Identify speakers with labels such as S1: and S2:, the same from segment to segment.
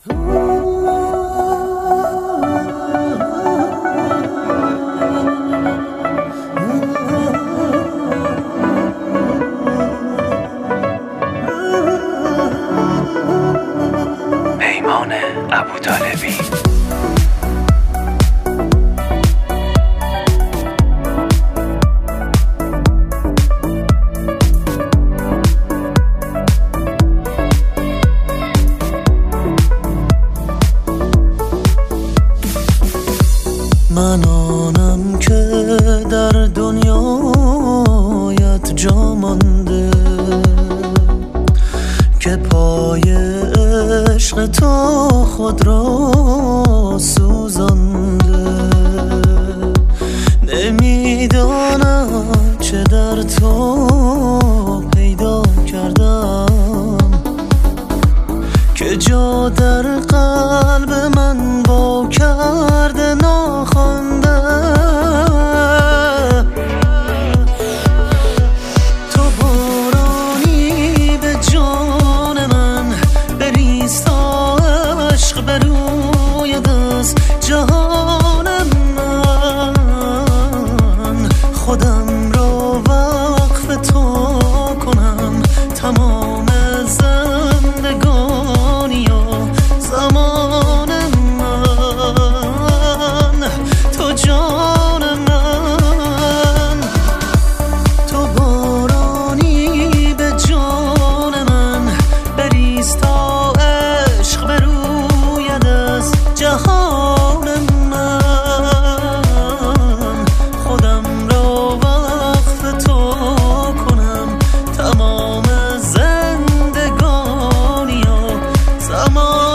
S1: پیمان ابوطالبی.
S2: من آنم که در دنیایت جا مانده، که پای عشق تو خود را سوزانده. نمیدانم چه در تو پیدا کردم که جا در قلب من با کرده ناخوانده. تو بارانی به جان من بریز تا عشق بروی دست جهان من. خودم را وقف تو کنم تمام زندگانی و زمان من. تو جان من، تو بارانی به جان من بریز تا عشق بروید از جهان من. خودم را وقف تو کنم تمام زندگانی و زمان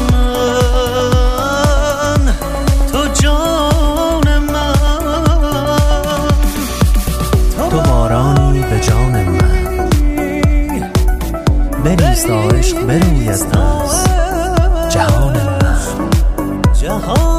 S2: من. تو جان من،
S3: تو بارانی به جان من بریز تا عشق بروید از جهان من.
S2: جهان